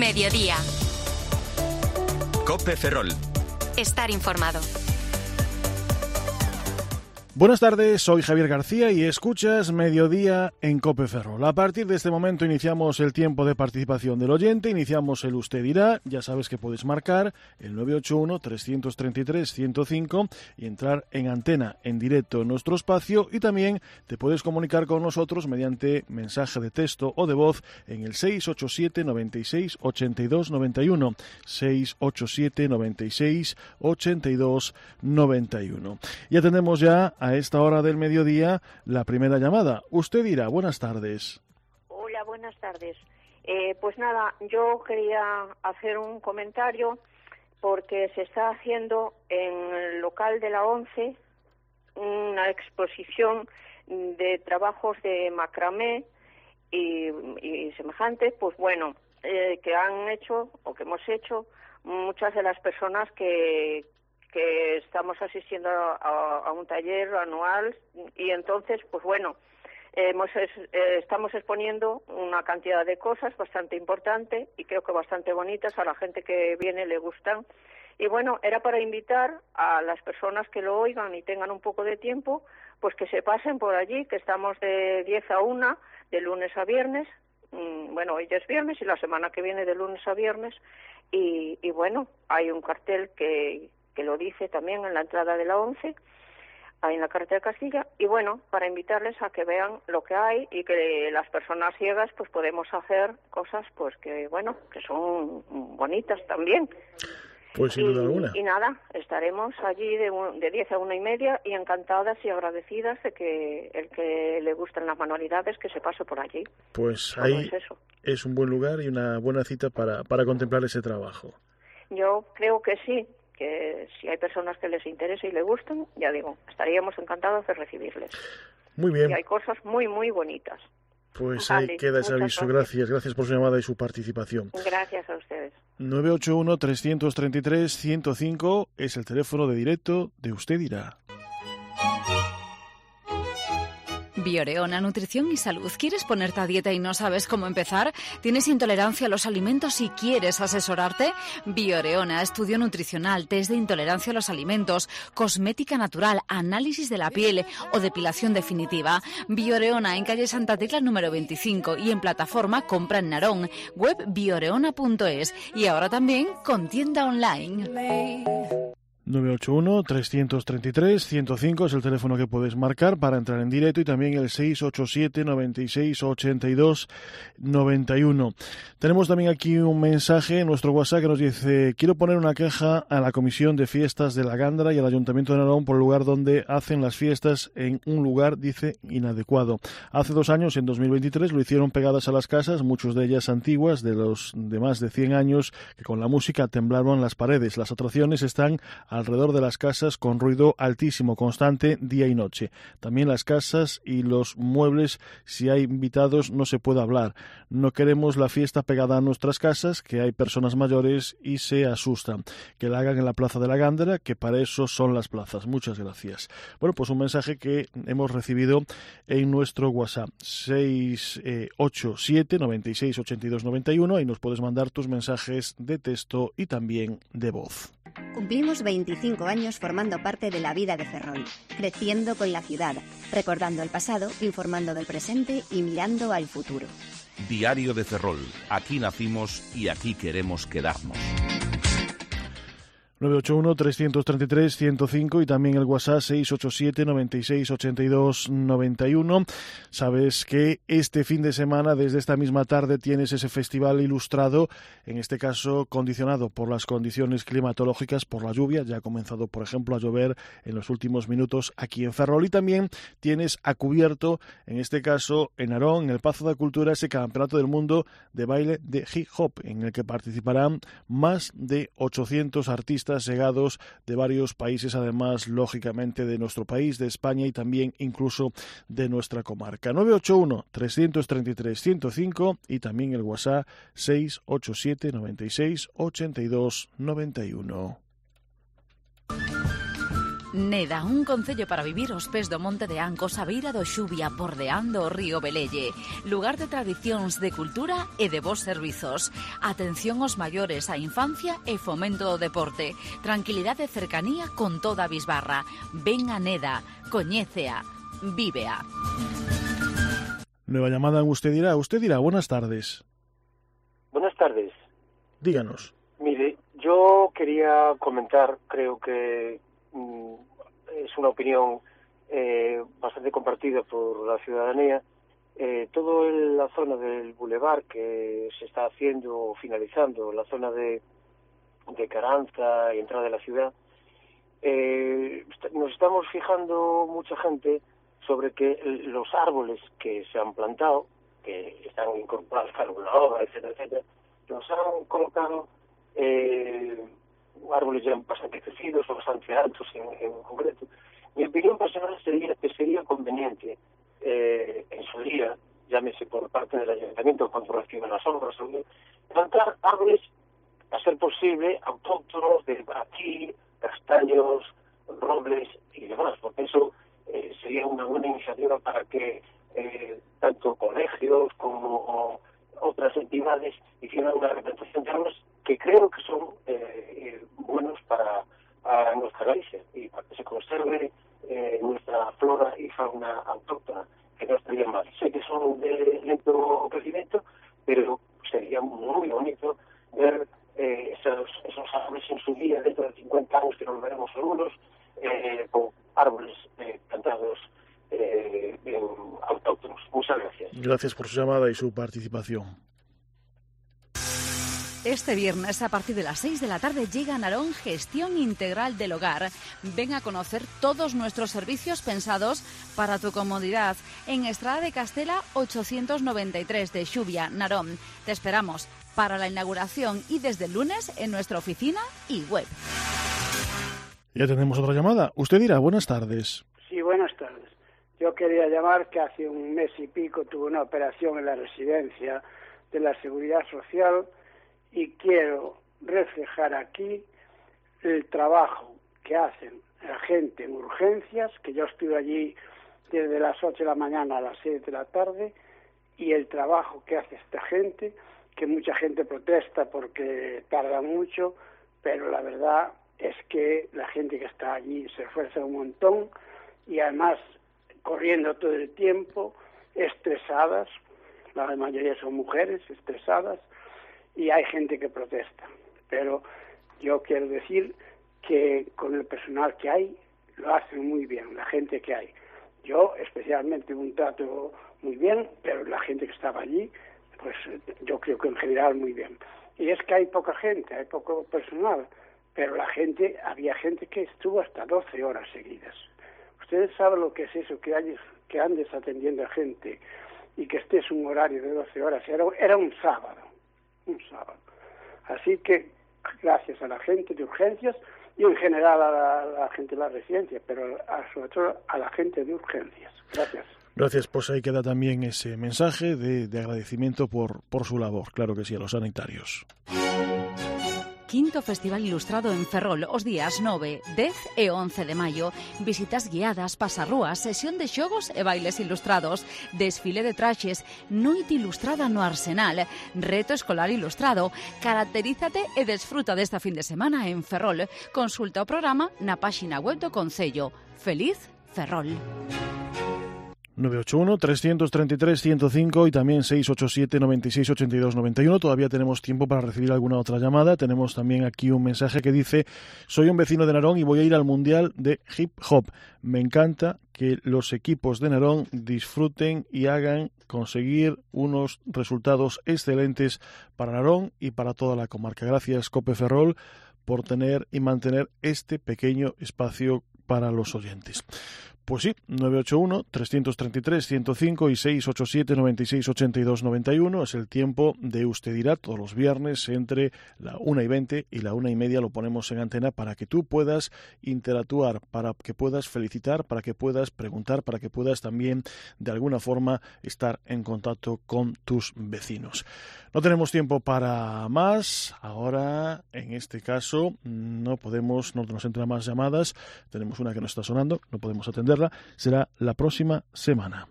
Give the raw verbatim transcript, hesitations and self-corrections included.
Mediodía. COPE Ferrol. Estar informado. Buenas tardes, soy Javier García y escuchas Mediodía en COPE Ferrol. A partir de este momento iniciamos el tiempo de participación del oyente, iniciamos el Usted dirá, ya sabes que puedes marcar el nueve ocho uno, tres tres tres, uno cero cinco y entrar en antena, en directo en nuestro espacio, y también te puedes comunicar con nosotros mediante mensaje de texto o de voz en el seis ocho siete, noventa y seis, ochenta y dos, noventa y uno, seis ocho siete, noventa y seis, ochenta y dos, noventa y uno. Ya tenemos ya a esta hora del mediodía la primera llamada. Usted dirá, buenas tardes. Hola, buenas tardes. Eh, pues nada, yo quería hacer un comentario porque se está haciendo en el local de la ONCE una exposición de trabajos de macramé y, y semejantes, pues bueno, eh, que han hecho o que hemos hecho muchas de las personas que que estamos asistiendo a, a un taller anual, y entonces, pues bueno, eh, hemos, eh, estamos exponiendo una cantidad de cosas bastante importante y creo que bastante bonitas, a la gente que viene le gustan. Y bueno, era para invitar a las personas que lo oigan y tengan un poco de tiempo, pues que se pasen por allí, que estamos de diez a una, de lunes a viernes. Bueno, hoy es viernes y la semana que viene de lunes a viernes. Y, y bueno, hay un cartel que... que lo dice también en la entrada de la ONCE, ahí en la carretera de Castilla, y bueno, para invitarles a que vean lo que hay y que las personas ciegas pues podemos hacer cosas pues que, bueno, que son bonitas también. Pues sin duda alguna. Y nada, estaremos allí de, un, de diez a una y media y encantadas y agradecidas de que el que le gusten las manualidades que se pase por allí. Pues ahí es, eso. es un buen lugar y una buena cita para, para contemplar ese trabajo. Yo creo que sí, que si hay personas que les interese y les gustan, ya digo, estaríamos encantados de recibirles. Muy bien. Y hay cosas muy, muy bonitas. Pues vale, ahí queda ese aviso. Gracias. gracias, gracias por su llamada y su participación. Gracias a ustedes. nueve ocho uno, tres tres tres, uno cero cinco es el teléfono de directo de Usted dirá. Bioreona, nutrición y salud. ¿Quieres ponerte a dieta y no sabes cómo empezar? ¿Tienes intolerancia a los alimentos y quieres asesorarte? Bioreona, estudio nutricional, test de intolerancia a los alimentos, cosmética natural, análisis de la piel o depilación definitiva. Bioreona en calle Santa Tecla número veinticinco y en plataforma Compra en Narón, web bioreona punto es y ahora también con tienda online. nueve ocho uno, tres tres tres, uno cero cinco es el teléfono que puedes marcar para entrar en directo, y también el seis ocho siete, noventa y seis, ochenta y dos, noventa y uno. Tenemos también aquí un mensaje en nuestro WhatsApp que nos dice: quiero poner una queja a la Comisión de Fiestas de la Gándara y al Ayuntamiento de Narón por el lugar donde hacen las fiestas, en un lugar, dice, inadecuado. Hace dos años, en dos mil veintitrés, lo hicieron pegadas a las casas, muchas de ellas antiguas, de los de más de cien años, que con la música temblaban las paredes. Las atracciones están alrededor de las casas con ruido altísimo, constante, día y noche. También las casas y los muebles, si hay invitados, no se puede hablar. No queremos la fiesta pegada a nuestras casas, que hay personas mayores y se asustan. Que la hagan en la Plaza de la Gándara, que para eso son las plazas. Muchas gracias. Bueno, pues un mensaje que hemos recibido en nuestro WhatsApp, seis ocho siete, noventa y seis, ochenta y dos, noventa y uno, y nos puedes mandar tus mensajes de texto y también de voz. Cumplimos veinticinco años formando parte de la vida de Ferrol, creciendo con la ciudad, recordando el pasado, informando del presente y mirando al futuro. Diario de Ferrol. Aquí nacimos y aquí queremos quedarnos. nueve ocho uno, tres tres tres, uno cero cinco y también el WhatsApp seis ocho siete, noventa y seis, ochenta y dos, noventa y uno. Sabes que este fin de semana, desde esta misma tarde, tienes ese festival ilustrado, en este caso condicionado por las condiciones climatológicas, por la lluvia. Ya ha comenzado, por ejemplo, a llover en los últimos minutos aquí en Ferrol, y también tienes a cubierto, en este caso en Narón, en el Pazo de Cultura, ese campeonato del mundo de baile de hip hop, en el que participarán más de ochocientos artistas llegados de varios países, además, lógicamente, de nuestro país, de España y también incluso de nuestra comarca. nueve ocho uno, tres tres tres, uno cero cinco y también el WhatsApp seis ocho siete, noventa y seis, ochenta y dos, noventa y uno. Neda, un concello para vivir aos pés do Monte de Ancos, a beira do Xubia, bordeando o río Velelle. Lugar de tradicións, de cultura e de bons servizos. Atención aos maiores, a infancia e fomento do deporte. Tranquilidade e cercanía con toda a bisbarra. Ven a Neda, coñécea, vívea. Nueva llamada en Usted Dirá. Usted dirá, buenas tardes. Buenas tardes. Díganos. Mire, yo quería comentar, creo que mmm, es una opinión eh, bastante compartida por la ciudadanía, eh, todo en la zona del bulevar que se está haciendo o finalizando, la zona de, de Caranza y entrada de la ciudad, eh, nos estamos fijando mucha gente sobre que los árboles que se han plantado, que están incorporados para una obra, etcétera, etcétera, los han colocado eh, árboles ya bastante crecidos o bastante altos en, en concreto. Mi opinión personal sería que sería conveniente eh, en su día, llámese por parte del ayuntamiento cuando reciban las obras, plantar árboles, a ser posible, autóctonos de aquí, castaños, robles y demás, porque eso eh, sería una buena iniciativa para que eh, tanto colegios como otras entidades hicieran una representación de árboles que creo que son eh, buenos para, para nuestra Galicia y para que se conserve eh, nuestra flora y fauna autóctona, que no estaría mal. Sé que son de lento crecimiento, pero sería muy bonito ver eh, esos, esos árboles en su día, dentro de cincuenta años que nos veremos algunos, eh, con árboles eh, plantados eh, en autóctonos. Muchas gracias. Gracias por su llamada y su participación. Este viernes, a partir de las seis de la tarde, llega a Narón Gestión Integral del Hogar. Ven a conocer todos nuestros servicios pensados para tu comodidad en Estrada de Castela ochocientos noventa y tres de Xubia, Narón. Te esperamos para la inauguración y desde el lunes en nuestra oficina y web. Ya tenemos otra llamada. Usted dirá, buenas tardes. Sí, buenas tardes. Yo quería llamar que hace un mes y pico tuve una operación en la residencia de la Seguridad Social y quiero reflejar aquí el trabajo que hacen la gente en urgencias, que yo estuve allí desde las ocho de la mañana a las seis de la tarde, y el trabajo que hace esta gente, que mucha gente protesta porque tarda mucho, pero la verdad es que la gente que está allí se esfuerza un montón y además corriendo todo el tiempo, estresadas, la mayoría son mujeres estresadas, y hay gente que protesta, pero yo quiero decir que con el personal que hay lo hacen muy bien, la gente que hay. Yo especialmente un trato muy bien, pero la gente que estaba allí, pues yo creo que en general muy bien. Y es que hay poca gente, hay poco personal, pero la gente, había gente que estuvo hasta doce horas seguidas. Ustedes saben lo que es eso, que, hay, que andes atendiendo a gente y que estés un horario de doce horas, era, era un sábado. un sábado. Así que gracias a la gente de urgencias y en general a la, a la gente de la residencia, pero a, sobre todo a la gente de urgencias. Gracias. Gracias, pues ahí queda también ese mensaje de, de agradecimiento por, por su labor, claro que sí, a los sanitarios. Quinto Festival Ilustrado en Ferrol, os días nove, dez e once de maio. Visitas guiadas, pasarrúas, sesión de xogos e bailes ilustrados, desfile de traxes, noite ilustrada no Arsenal, reto escolar ilustrado. Caracterízate e desfruta desta fin de semana en Ferrol. Consulta o programa na páxina web do Concello. Feliz Ferrol. nueve ocho uno, tres tres tres, uno cero cinco y también seis ocho siete, nueve seis ocho dos, nueve uno. Todavía tenemos tiempo para recibir alguna otra llamada. Tenemos también aquí un mensaje que dice: soy un vecino de Narón y voy a ir al Mundial de Hip Hop. Me encanta que los equipos de Narón disfruten y hagan conseguir unos resultados excelentes para Narón y para toda la comarca. Gracias, Cope Ferrol, por tener y mantener este pequeño espacio para los oyentes. Pues sí, nueve ocho uno, tres tres tres, uno cero cinco y seis ocho siete, nueve seis ocho dos, nueve uno es el tiempo de Usted Dirá todos los viernes entre la una y veinte y la una y media. Lo ponemos en antena para que tú puedas interactuar, para que puedas felicitar, para que puedas preguntar, para que puedas también de alguna forma estar en contacto con tus vecinos. No tenemos tiempo para más. Ahora, en este caso, no podemos, no nos entran más llamadas. Tenemos una que no está sonando, no podemos atenderla. Será la próxima semana.